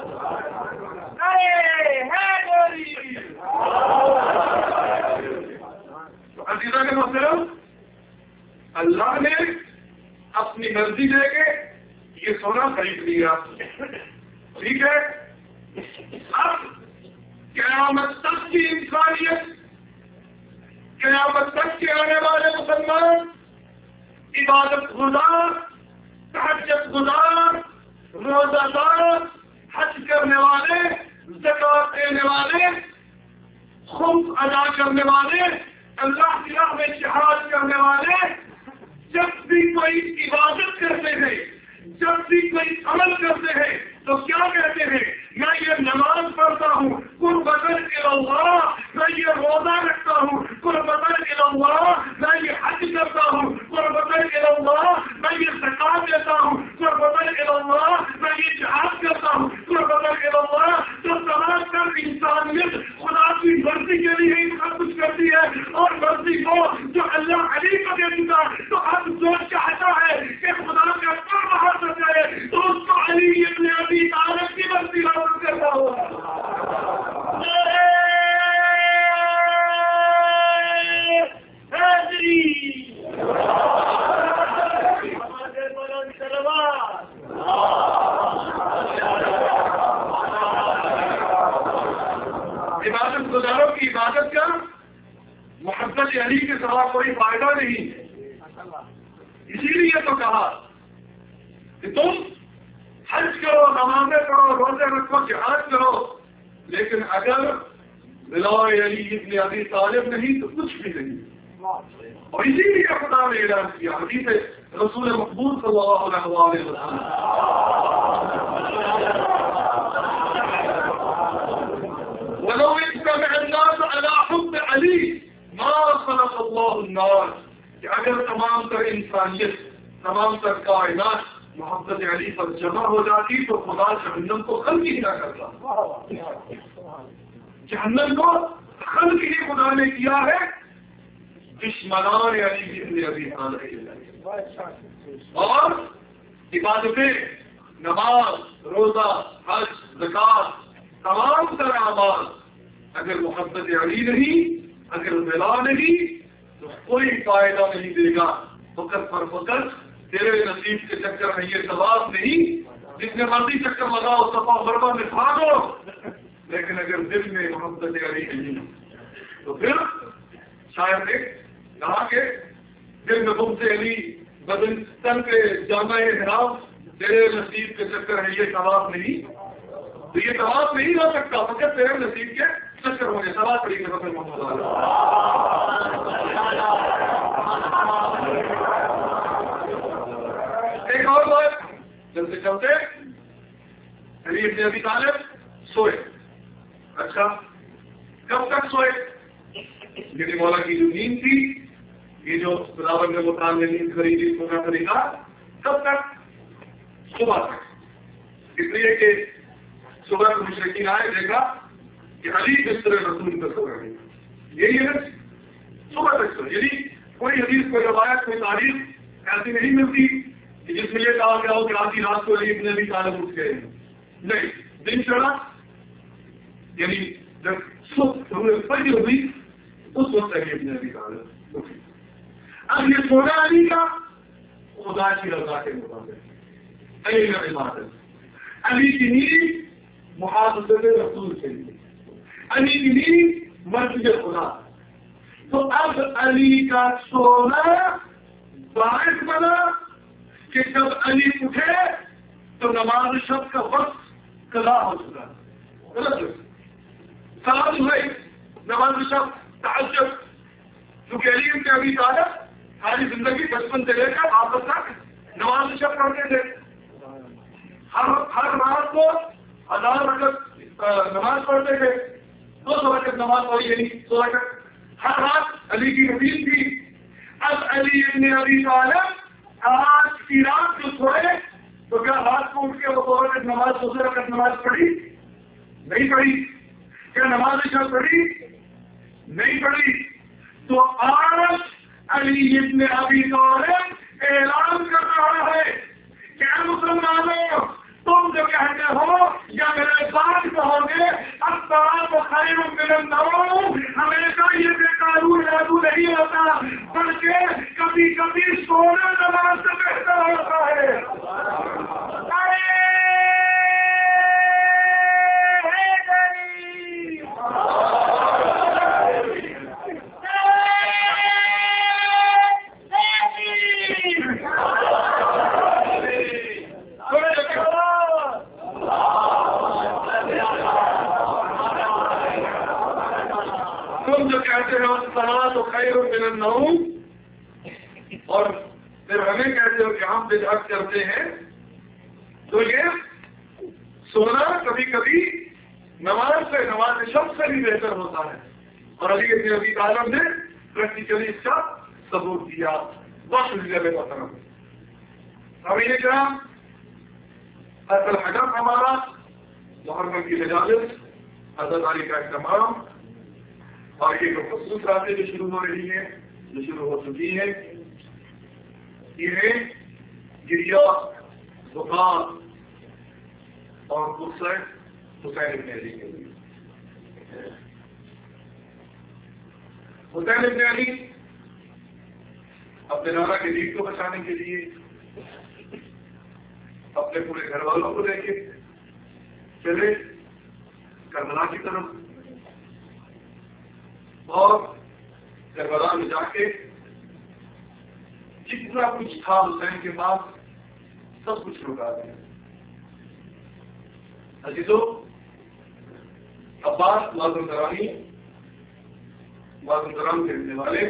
تو عزیزہ کے محترم، اللہ نے اپنی مرضی دے کے یہ سونا خرید لیا، ٹھیک ہے۔ اب قیامت تک کی انسانیت، قیامت تک کے آنے والے مسلمان عبادت گزار، تہجد گزار، روزہ دار، حج کرنے والے، زکات دینے والے، خمس ادا کرنے والے، اللہ کی راہ میں جہاد کرنے والے، جب بھی کوئی عبادت کرتے ہیں، جب بھی کوئی عمل کرتے ہیں تو کیا کہتے ہیں؟ میں یہ نماز پڑھتا ہوں قربتاً الی اللہ، میں یہ روزہ رکھتا ہوں قربتاً الی اللہ، میں یہ حج کرتا ہوں قربتاً الی اللہ، میں یہ زکات دیتا ہوں قربتاً الی اللہ، میں یہ جہاد کرتا ہوں قربتاً الی اللہ۔ تو تمام تر انسانیت خدا کی مرضی کے لیے ہی سب کچھ کرتی ہے، اور مرضی کو جو اللہ علی کو دے چکا، تو اب جو چاہتا ہے کہ خدا کا قرب حاصل کرے تو اس کو علی ابن ابی طالب کی مرضی حاصل کرتا ہو۔ عبادت گزاروں کی عبادت کا محبت علی کے سوا کوئی فائدہ نہیں، اسی لیے تو کہا کہ تم حج کرو، نمازیں پڑھو، روزے رکھو، جہاد کرو، لیکن اگر ولائے علی ابن ابی طالب نہیں تو کچھ بھی نہیں۔ اور اسی لیے خدا نے اعلان کیا، حدیث رسول مقبول صلی اللہ علیہ وسلم، وَلَوْ اجْتَمَعَ النَّاسُ عَلَىٰ حُبِّ عَلِيٍّ مَا خَلَقَ اللَّهُ النَّارَ، کہ اگر تمام تر انسانیت، تمام تر کائنات محبت علی پر جمع ہو جاتی تو خدا جہنم کو خلق ہی نہ کرتا۔ جہنم کو خلق ہی خدا نے کیا ہے دشمنان علی ابن ابی طالب۔ اور عبادتیں، نماز، روزہ، حج، زکات، تمام تر اعمال اگر محبت علی نہیں، اگر ولا نہیں تو کوئی فائدہ نہیں دے گا۔ فقط پر فقط تیرے نصیب کے چکر میں یہ ثواب نہیں، جتنے مرضی چکر لگاؤ، صفا مربع میں بھاگو، لیکن اگر دل میں محبت علی نہیں تو پھر شاید ایک کہا کہ دل میں تم سے علی بدن تن کے جامع احرام، تیرے نصیب کے چکر میں یہ ثواب نہیں، تو یہ ثواب نہیں ہو سکتا، فقط تیرے نصیب کے چکر ہونے ثواب طریقے سے محمد ایک اور بات چلتے چلتے علی ابن ابی طالب سوئے۔ اچھا کب تک سوئے؟ یعنی مولا کی جو نیند تھی، یہ جو برابر نے مکان میں نیند خریدی، سونا خریدا، کب تک؟ صبح تک. اس لیے کہ صبح کو مشرکین آئے، دیکھا کہ علی کس طرح رسول کا سو رہے، یہی ہے صبح تک سو. یعنی کوئی حدیث، کوئی روایت، کوئی تاریخ ایسی نہیں ملتی کہ جس میں یہ کہا گیا ہو کہ آدھی رات کو علی ابن ابی طالب اٹھ گئے. نہیں، دن چڑھا، یعنی جب صبح فجر ہوئی اس وقت علی ابن ابی طالب اٹھے. اب یہ سونا علی کا خدا کی رضا کے مطابق، علی کا عبادت، علی کی نیند محافظت رسول کے لیے، علی کی نیند مرضی خدا. تو اب علی کا سونا باعث بنا کہ جب علی اٹھے تو نماز شب کا وقت قضا ہو چکا. غلط سلام ہوئے نماز شب تہجد، کیونکہ علی ابن ابی طالب ساری زندگی بچپن سے لے کر آخر تک نماز شب پڑھتے تھے. ہر رات کو 1000 رکعت نماز پڑھتے تھے، 200 رکعت نماز پڑھی، یعنی 100 رکعت ہر رات علی کی روٹین تھی. اب علی ابن ابی طالب آج کی رات جو سوئے تو کیا رات کو اٹھ کے وہ 100 رکعت نماز، 200 رکعت نماز پڑھی؟ نہیں پڑھی. کیا نماز شب پڑھی؟ نہیں پڑھی. تو آج علی ابن ابی طالب اعلان کر رہا ہے کہ اے مسلمانوں، تم جو کہتے ہو یا میرے بات کہو گے الصلاۃ خیر من النوم، ہمیشہ یہ بے قانون لاگو نہیں ہوتا، بلکہ کبھی کبھی سونا نماز سے بہتر ہوتا ہے. اور پھر ہمیں کہتے ہو کہ ہم بدعت کرتے ہیں. تو یہ سونا کبھی کبھی نماز شب سے بھی بہتر ہوتا ہے. اور علی ابن ابی طالب نے پریکٹیکلی اس کا ثبوت دیا. وقت جگہ کا طرف ابھی کرام اصل ہدف ہمارا محرم کی مجالس، حضرت علی کا اہتمام، اور یہ جو خصوص راتیں جو شروع ہو رہی ہیں، جو شروع ہو چکی ہے، یہ گریا، بخار اور غصہ حسین ابن علی کے لیے. حسین ابن علی اپنے نانا کے دین کو بچانے کے لیے اپنے پورے گھر والوں کو لے کے چلے کربلا کی طرف، اور کربلا میں جا کے جتنا کچھ تھا حسین کے پاس سب کچھ لوٹا دیا. عزیزو، عباس مازندرانی کے رہنے والے،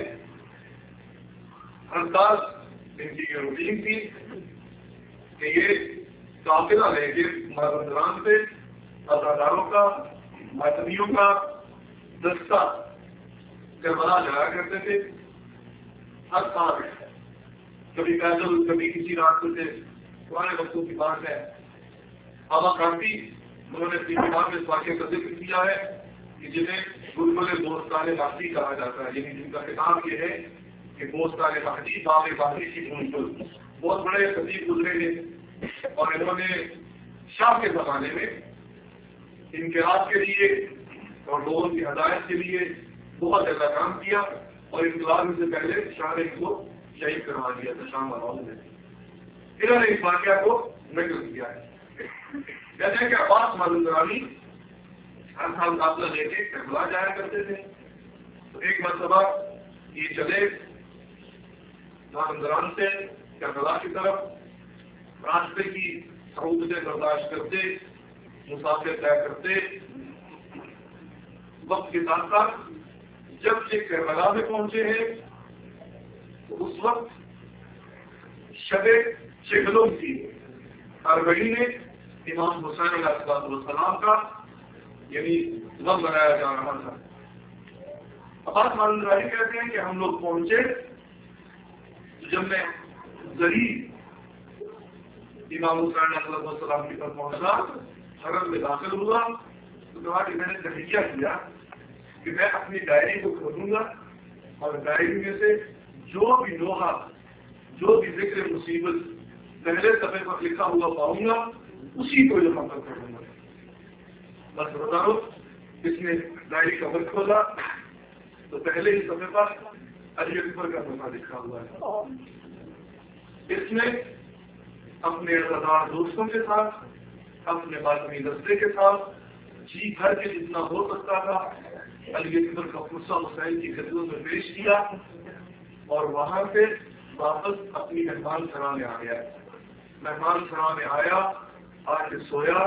ہر سال ان کی یہ روٹین تھی کہ یہ قافلہ لے کے مازندران سے ازاداروں کا، ماتمیوں کا دستہ کربلا جایا کرتے تھے. ہر سال کبھی پیدل، کبھی کسی راستے سے. پرانے وقتوں کی بات ہے، آبا کافی انہوں نے اپنی کتاب میں اس واقعے کا ذکر کیا ہے کہ جنہیں بلبل بوستان مہدی کہا جاتا ہے، یعنی جن کا خطاب یہ ہے کہ بوستان مہدی باغ مہدی کی بلبل. بہت بڑے خطیب گزرے ہیں، اور انہوں نے شاہ کے زمانے میں انقلاب کے لیے اور لوگوں کی ہدایت کے لیے بہت زیادہ کام کیا، اور انقلاب سے پہلے شاہ نے ان کو شہید کروا دیا تھا شام واؤں نے. انہوں نے اس واقعہ کو نقل کیا ہے. جیسے کہ عباس مازندرانی ہر سال قافلہ لے کے کربلا جایا کرتے تھے. تو ایک مرتبہ یہ چلے مازندران سے کربلا کی طرف، راستے کی سہولتیں برداشت کرتے، مسافر طے کرتے، وقت کے ساتھ ساتھ جب یہ کربلا میں پہنچے ہیں تو اس وقت شب چگلوں کی اربعین نے امام حسین علیہ السلام کا یعنی وقت بنایا جا رہا تھا. عباس مازندرانی کہتے ہیں کہ ہم لوگ پہنچے، جب میں زری امام حسین علیہ السلام کی طرف پہنچا، حرم میں داخل ہوا تو کہا کہ میں نے تحریہ کیا کہ میں اپنی ڈائری کو کھولوں گا اور ڈائری میں سے جو بھی لوہا، جو بھی ذکر مصیبت پہلے صفحے پر لکھا ہوا پاؤں گا اسی کو جمع کر دوں گا۔ بس بتا رہو، اس نے ڈائری کا ورق کھولا تو پہلے ہی صفحے پر علی اکبر کا نام لکھا ہوا ہے۔ اس نے اپنے عزادار دوستوں کے ساتھ، اپنے باطنی دستے کے ساتھ جی بھر کے جتنا ہو سکتا تھا علی اکبر کا فرصہ حسین کی خدمت میں پیش کیا اور وہاں سے واپس اپنی مہمان خانہ میں آ گیا۔ مہمان خانہ میں آیا، آ کے سویا،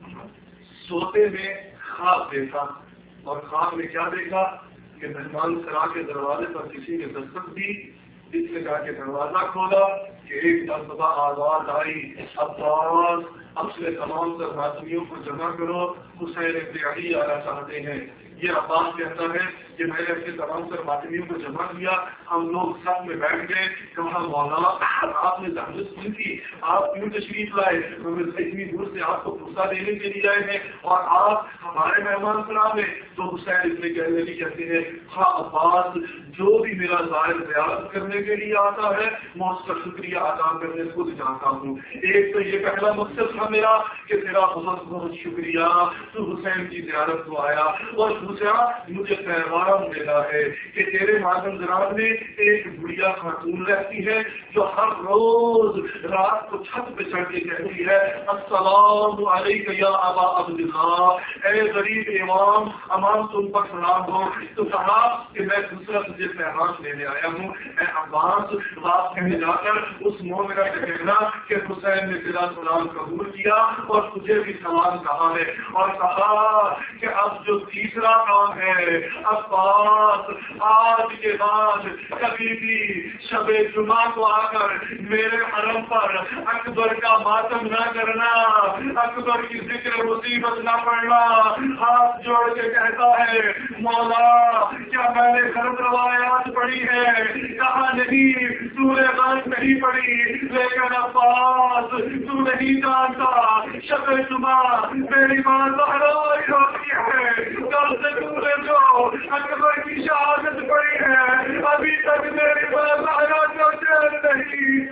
سوتے میں خواب دیکھا اور خواب میں کیا دیکھا کہ مہمان خانہ کے دروازے پر کسی نے دستک دی، جس نے جا کے دروازہ کھولا کہ ایک مرتبہ آواز آئی، عباس اپنے تمام تر حاکمیوں کو جمع کرو، حسین ابن علی آنا چاہتے ہیں۔ یہ عباس کہتا ہے کہ میں نے اپنے تمام تر حاکمیوں کو جمع کیا، ہم لوگ سب میں بیٹھ گئے، کہا مولا آپ نے زحمت کی تھی، آپ کیوں تشریف لائے، ہم اتنی دور سے آپ کو فرصہ دینے کے لیے آئے ہیں اور آپ ہمارے مہمان خانہ میں۔ تو حسین ابن علی کہتے ہیں ہاں عباس، جو بھی میرا ظاہر زیارت کرنے کے لیے آتا ہے میں اس کا شکریہ ادا کرنے خود جاتا ہوں۔ ایک تو یہ پہلا مقصد تھا میرا کہ تیرا بہت بہت شکریہ، تو حسین کی زیارت کو آیا، اور دوسرا مجھے پیغام دینا ہے کہ تیرے مازندران میں ایک بڑھیا خاتون رہتی ہے جو ہر روز رات کو چھت پہ چڑھ کے کہتی ہے السلام علیکم یا ابا عبداللہ، اے غریب امام امام تم پر سلام ہو۔ تو کہا کہ میں دوسرا تجھے پیغام لینے آیا ہوں، اے عباس بات کہنے جا کر اس مومنہ سے کہنا کہ حسین نے تیرا سلام قبول کیا اور تجھے بھی سلام کہا ہے، اور کہا کہ اب جو تیسرا کام ہے عباس، آج کے بعد کبھی بھی شب جمعہ کو آ کر میرے حرم پر اکبر کا ماتم نہ کرنا، اکبر کی ذکر مصیبت نہ پڑھنا۔ ہاتھ جوڑ کے کہتا ہے مولا کیا میں نے غلط روایات پڑھی ہے؟ کہا نہیں، سورہ غلط نہیں پڑھی، لیکن عباس تو نہیں جانتا شب جمعہ میری ماں زہرا ہوتی ہے، کل سے تم نے جو اکبر کی شہادت پڑھی ہے ابھی تک میری ماں زہرا کو چین نہیں۔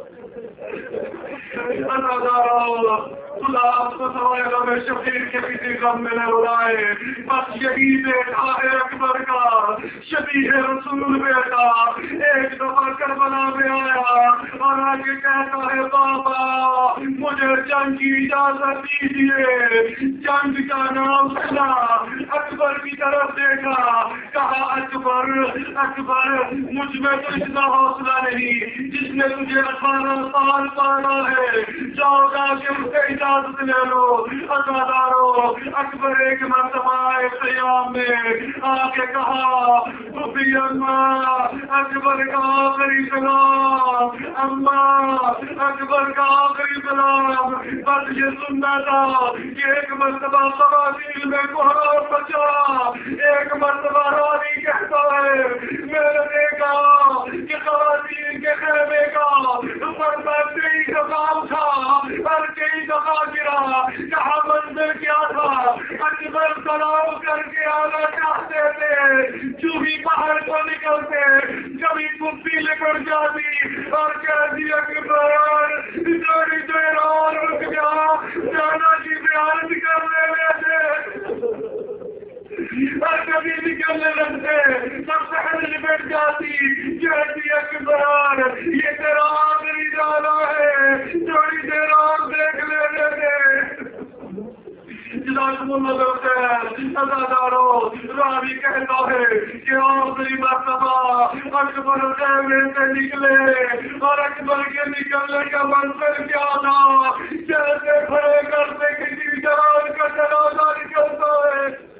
خدا آپ کو سوائے غم شبیر کے کسی غم میں نہ رلائے، بس یہی بیٹا ہے اکبر کا، شبیہ رسول بیٹا ایک دفعہ کربلا میں آیا اور آگے کہتا ہے بابا مجھے جنگ کی اجازت دیجیے۔ جنگ کا نام سنا، اکبر کی طرف دیکھا، کہا اکبر اکبر مجھ میں تو اتنا حوصلہ نہیں، جس نے تجھے 18 سال پالا ہے، جاؤ گا کہ اس سے اجازت لے لو۔ عزادارو اکبر ایک مرتبہ آئے قیام میں، آ کے کہا بھبی اماں اکبر کا آخری سلام، اماں اکبر کا آخری سلام۔ بس یہ سننا تھا کہ ایک مرتبہ خواتین میں کوہرا بچا، ایک مرتبہ رانی کہتا ہے میں نے دیکھا کہ خواتین کے خیمے کا پردہ کئی دفعہ اٹھا اور کئی دفعہ گرا، کہاں منظر کیا تھا؟ اکبر سلام کر کے آنا چاہتے تھے، جو بھی باہر کو نکلتے کبھی کپی لکڑ جاتی اور کہہ دی اکبر تھوڑی دیر اور رک جا، جانا کی زیارت کر لینے تھے، اور کبھی نکلنے لگتے سب سہج لپٹ جاتی، کہتی اکبر یہ تیرا آخری جانا ہے، تھوڑی دیر اور دیکھ لینے تھے۔ جناب محمد عزادارو راوی کہتا ہے کہ آخری مرتبہ اکبر خیمے سے نکلے اور اکبر کے نکلنے کا منظر کیا تھا؟ جیسے کھڑے کرتے کسی جان کا جنازہ نکلتا ہے،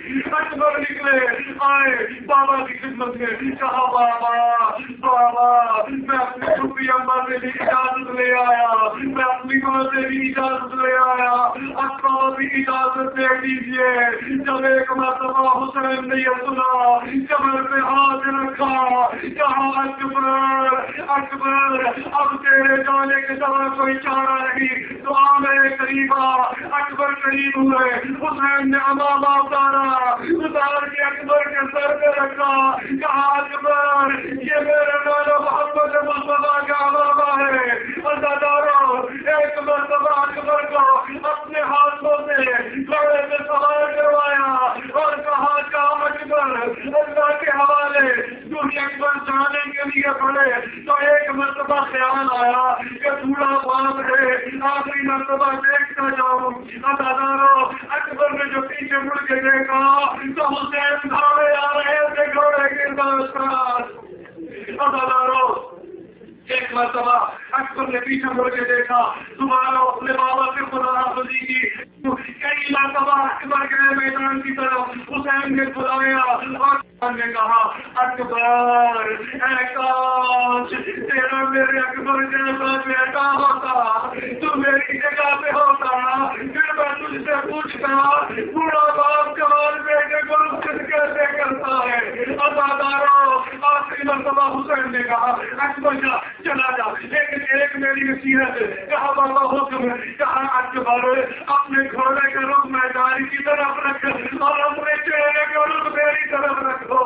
اکبر نکلے آئے بابا کی خدمت میں، کہا بابا بابا میں اپنی چھوٹی اماں سے بھی اجازت لے آیا، میں اپنی ماں سے بھی اجازت لے آیا، اب کو بھی اجازت دے دیجیے۔ جب ایک مرتبہ حسین نے یہ سنا، کمر پہ ہاتھ رکھا، کہا اکبر اکبر اب تیرے جانے کے سوا کوئی چارہ نہیں، تو آ میرے قریب آ۔ اکبر قریب ہوئے، حسین نے امامہ اتار کے اکبر کے سر پہ رکھا، کہا اکبر یہ میرے مولا محمد مصطفیٰ کا امامہ ہے۔ عزادارو ایک مرتبہ اکبر کو اپنے ہاتھوں سے گھوڑے سے سوار کروایا اور کہا اکبر اللہ کے حوالے دنیا اکبر جانے کے لیے پڑے تو ایک مرتبہ خیال آیا کہ بوڑھا باپ ہے، آخری مرتبہ دیکھتا جاؤں۔ عزادارو اکبر نے جو پیچھے مڑ کے دیکھا تو حسین دھاڑے آ رہے تھے گھوڑے کے ساتھ۔ عزادارو ایک مرتبہ اکبر نے پیچھے مڑ کے دیکھا، دوبارہ اپنے بابا سے خدا حافظی کی، کئی مرتبہ اکبر گئے میدان کی طرف، حسین نے بلایا اور نے کہا اکبر اے کاش تیرا میرے اکبر جیسا بیٹا ہوتا، تو میری جگہ پہ ہوتا، پھر میں تجھ سے پوچھتا بوڑھا باپ جوان بیٹے کو رخصت کیسے کرتا ہے۔ عزادارو آخری مرتبہ حسین نے کہا اکبر جا چلا جا، لیکن ایک میری نصیحت، کہا بابا حکم، کہا اکبر اپنے گھوڑے کا رخ میدان کی طرف رکھ اور اپنے چہرے کا رخ میری طرف رکھو۔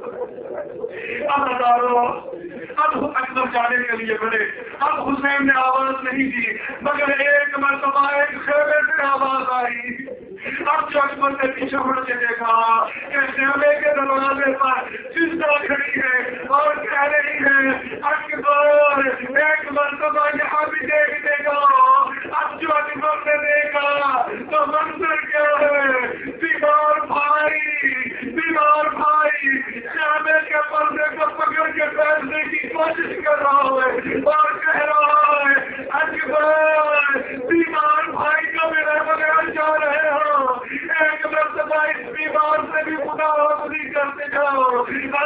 اب اکبر جانے کے لیے بڑے، اب حسین نے آواز نہیں دی مگر ایک مرتبہ ایک خیمے سے آواز آئی۔ اب جو اکبر نے پیچھے مڑ کے دیکھا کہ خیمے کے دروازے پر سسٹر کھڑی ہے اور کہہ رہی ہے اکبر ایک مرتبہ یہاں بھی دیکھنے کا۔ اب جو اکبر نے دیکھا تو منظر کیا ہے، بیمار بھائی خیمے کے پردے کو پکڑ کے بیٹھنے کی کوشش کر رہا ہے اور کہہ رہا ہے اکبر بیمار بھائی کو میرے بغیر جا رہے ہو، ایک مرتبہ اس بیمار سے بھی خدا حافظی کرتے جاؤ۔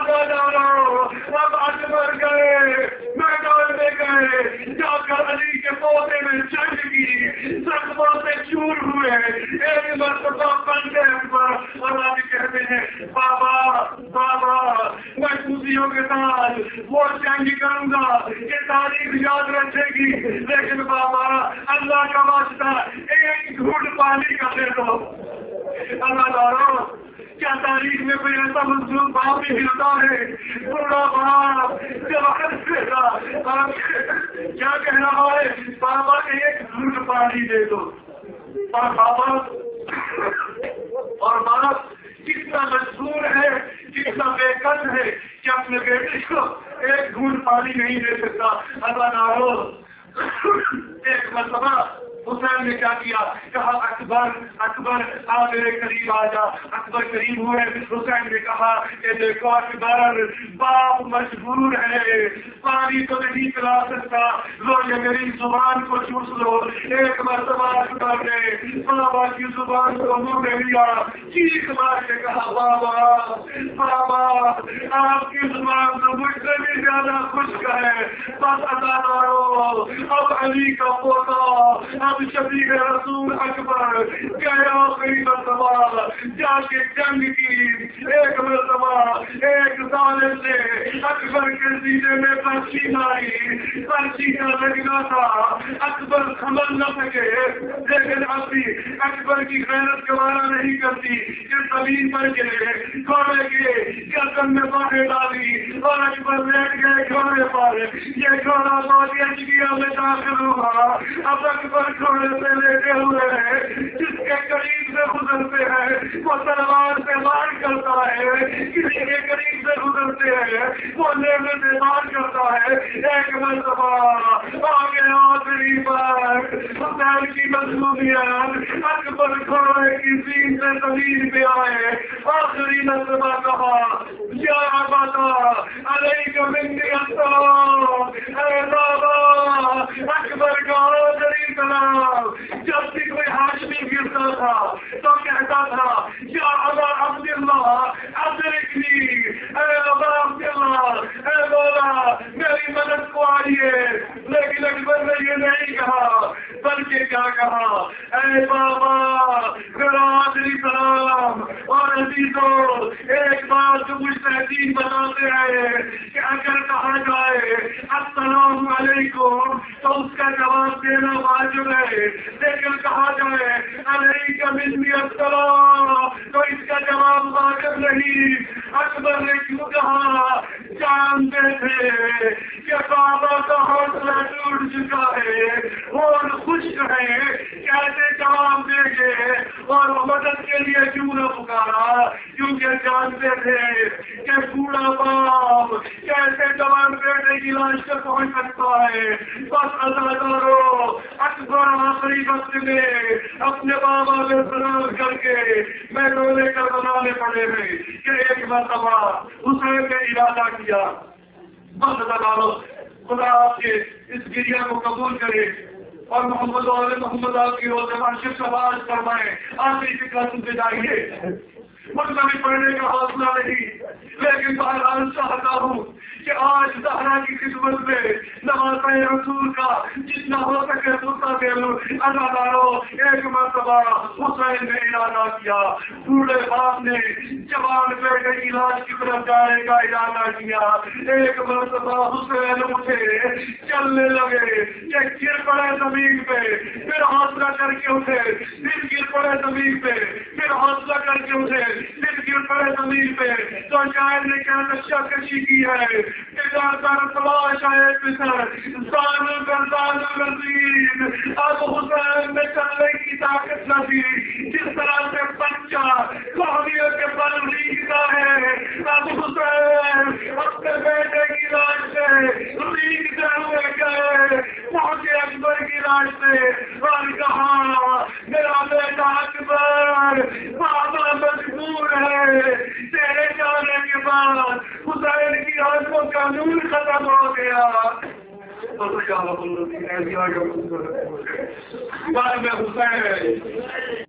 اب اکبر گئے میدان میں گئے، جا کر علی کے پودے میں جنگ کی، زخموں سے چور ہوئے، ایک مرتبہ بن گئے اکبر اور آج کہتے ہیں بابا بابا میں خوشیوں کے ساتھ وہ جنگ کروں گا کہ تاریخ یاد رکھے گی، لیکن بابا اللہ کا واسطہ ایک گھوٹ پانی کا دے دو۔ اللہ دارو کیا تاریخ میں کوئی ایسا مظلوم باپ بھی ملتا ہے، بوڑھا باپ کیا کہہ رہا ہے بابا ایک گھوٹ پانی دے دو، اور باپ کتنا مجبور ہے، کتنا بے قد ہے کہ اپنے بیٹے کو ایک گھوٹ پانی نہیں دے سکتا۔ اللہ نہ ہو ایک مرتبہ حسین نے کیا کیا، کہا اکبر اکبر آ میرے قریب آ جا۔ اکبر قریب ہوئے، حسین نے کہا کہ دیکھو اکبر باپ مجبور ہے، پانی تو نہیں پلا سکتا، لو یہ میری زبان کو چوس لو۔ ایک مرتبہ اکبر نے بابا کی زبان کو منہ میں لیا، چیخ مار کے کہا بابا بابا آپ کی زبان تو مجھ سے بھی زیادہ خشک ہے، بس ادا کرو۔ اب علی کا پوتا اب شفیع رسول اکبر گیا آخری مرتبہ جا کے جنگ کی، ایک مرتبہ ایک ظالم نے اکبر کے سینے میں پرچی ماری، پرچی کا لگنا تھا، اکبر سمجھ نہ سکے، لیکن اب بھی اکبر کی غیرت گوارا نہیں کرتی کہ زمین پر گرے، گھوڑے کے گردن میں باندھے ڈالی اور اکبر لیٹ گئے گھوڑے پر۔ یہ گھوڑا بہت اجگیا میں داخل ہوا، اب اکبر گھوڑے سے لیٹے ہوئے ہیں، جس کے قریب سے گزرتے ہیں وہ تلوار سے وار کرتا ہے، کسی کے قریب سے گزرتے ہیں وہ نیزے سے وار کرتا ہے۔ ایک مرتبہ آگے آخری بار حسین کی مظلومیت اکبر گھوڑے کی سین سے زمین پہ آئے، آخری مرتبہ کہا یا ابا علیک منی السلام، اے بابا اکبر کا آخری سلام، جب بھی کوئی ہاشمی گرتا تھا تو کہتا تھا یا ابا عبداللہ ادرکنی، اے ابا عبداللہ، اے مولا میری مدد کو آئیے. لیکن اکبر نے یہ نہیں کہا بلکہ کیا کہا، اے بابا برادری سلام اور عزیزوں، ایک بات جو مجتہدین بتاتے ہیں کہ اگر کہا جائے السلام علیکم تو اس کا جواب دینا واجب ہے، لیکن کہا جائے علیک منی السلام تو اس کا جواب واجب نہیں. اکبر نے کیوں کہا؟ جانتے تھے کہ بابا کا حوصلہ ٹوٹ چکا ہے اور خشک ہے، کیسے جواب دیں گے اور مدد کے لیے کیوں نہ پکارا، کیونکہ جانتے تھے کہ بوڑھا باپ کیسے جوان بیٹے کی لاش تک پہنچ سکتا ہے. بس عزادارو اکبر آخری وقت میں اپنے بابا میں سلام کر کے میں رونے کر بنانے پڑے ہیں کہ ایک مرتبہ حسین نے ارادہ کیا. بس عزادارو خدا آپ کے اس گریہ کو قبول کرے اور محمد اور محمد آپ کی روز شف سواز فرمائے. آخری فکر سنتے جائیے، مجھ میں بھی پڑھنے کا حوصلہ نہیں، لیکن بہرحال چاہتا ہوں کہ آج زہرا کی خدمت میں نواز رسول کا جتنا ہو سکے اتنا دے لوں. عزادارو ایک مرتبہ حسین نے ارادہ کیا، بوڑھے باپ نے جوان بیٹے کی لاش کی طرف جانے کا ارادہ کیا. ایک مرتبہ حسین اٹھے، چلنے لگے کہ گر پڑے زمین پہ، پھر حوصلہ کر کے اٹھے، پھر گر پڑے زمین پہ، پھر حوصلہ کر کے اٹھے، پھر گر پڑے زمین پہ. تو شاعر نے کیا نقشہ کشی کی ہے کہ اب حسین میں چلنے کی طاقت نہ تھی، جس طرح سے بچہ کوہنیوں کے پر ریگتا ہے، اب حسین اپنے بیٹے کی لاش سے ریگتے ہوئے گئے، پہنچے اکبر کی لاش سے اور کہا میرا بیٹا اکبر بابا مجبور ہے. تیرے جانے کے بعد حسین کی آنکھوں کا نور ختم ہو گیا. بعد میں حسین